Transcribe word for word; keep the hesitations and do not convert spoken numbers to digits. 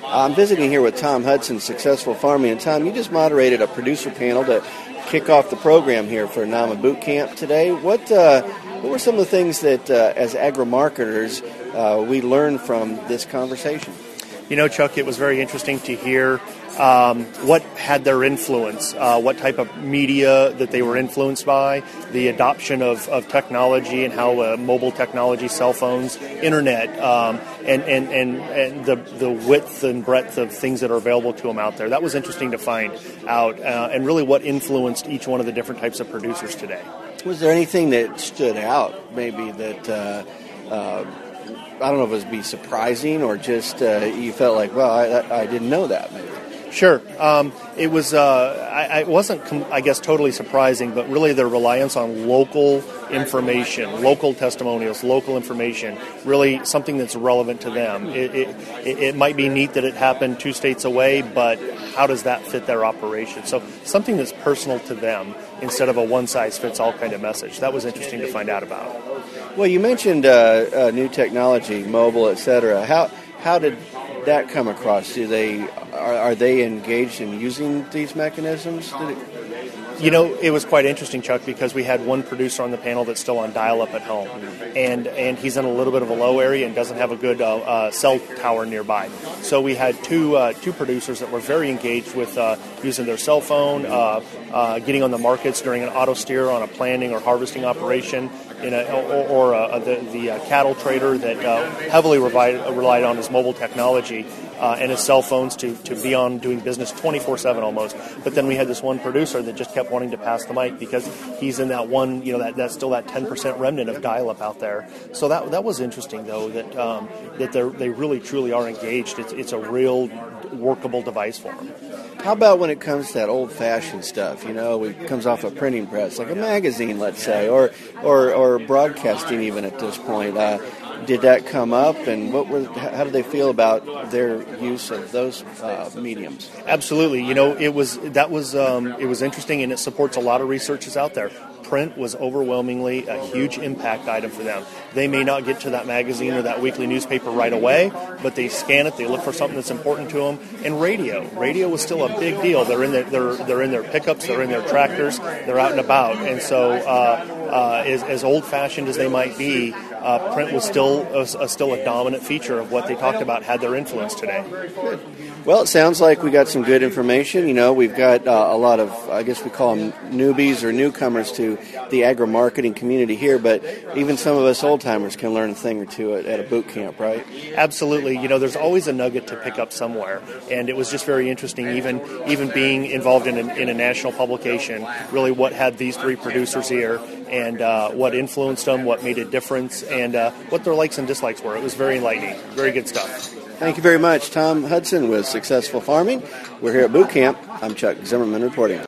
I'm visiting here with Tom Hudson, Successful Farming. And Tom, you just moderated a producer panel to kick off the program here for N A M A Boot Camp today. What uh, what were some of the things that, uh, as agri-marketers, uh, we learned from this conversation? You know, Chuck, it was very interesting to hear um, what had their influence, uh, what type of media that they were influenced by, the adoption of, of technology and how uh, mobile technology, cell phones, internet, um, and, and, and, and the, the width and breadth of things that are available to them out there. That was interesting to find out, uh, and really what influenced each one of the different types of producers today. Was there anything that stood out, maybe, that... Uh, uh, I don't know if it would be surprising or just uh, you felt like, well, I, I didn't know that, maybe. Sure. Um, it was, uh, I, it wasn't, I guess, totally surprising, but really their reliance on local information, local testimonials, local information, really something that's relevant to them. It, it, it might be neat that it happened two states away, but how does that fit their operation? So something that's personal to them instead of a one-size-fits-all kind of message. That was interesting to find out about. Well, you mentioned uh, uh, new technology, mobile, et cetera. How how did that come across? Do they are, are they engaged in using these mechanisms? Did it... You know, it was quite interesting, Chuck, because we had one producer on the panel that's still on dial-up at home, and and he's in a little bit of a low area and doesn't have a good uh, uh, cell tower nearby. So we had two uh, two producers that were very engaged with uh, using their cell phone, uh, uh, getting on the markets during an auto steer on a planting or harvesting operation, in a, or, or uh, the, the uh, cattle trader that uh, heavily relied, relied on his mobile technology uh, and his cell phones to, to be on doing business twenty-four seven almost. But then we had this one producer that just kept wanting to pass the mic because he's in that one, you know, that that's still that ten percent remnant of dial-up out there. So that that was interesting, though, that um, that they they really truly are engaged. It's it's a real workable device for them. How about when it comes to that old-fashioned stuff? You know, it comes off a printing press, like a magazine, let's say, or or or broadcasting even at this point. Uh, did that come up, and what was? How did they feel about their use of those uh, mediums? Absolutely. You know, it was that was um, it was interesting, and it supports a lot of researchers out there. Print was overwhelmingly a huge impact item for them. They may not get to that magazine or that weekly newspaper right away, but they scan it, they look for something that's important to them. And radio. Radio was still a big deal. They're in their, they're, they're in their pickups, they're in their tractors, they're out and about. And so uh, uh, as, as old-fashioned as they might be, uh, print was still a, a, still a dominant feature of what they talked about had their influence today. Good. Well, it sounds like we got some good information. You know, we've got uh, a lot of, I guess we call them newbies or newcomers to the agri-marketing community here, but even some of us old-timers can learn a thing or two at, at a boot camp, right? Absolutely. You know, there's always a nugget to pick up somewhere, and it was just very interesting, even even being involved in a, in a national publication, really what had these three producers here, and uh, what influenced them, what made a difference, and uh, what their likes and dislikes were. It was very enlightening. Very good stuff. Thank you very much. Tom Hudson with Successful Farming. We're here at Boot Camp. I'm Chuck Zimmerman reporting.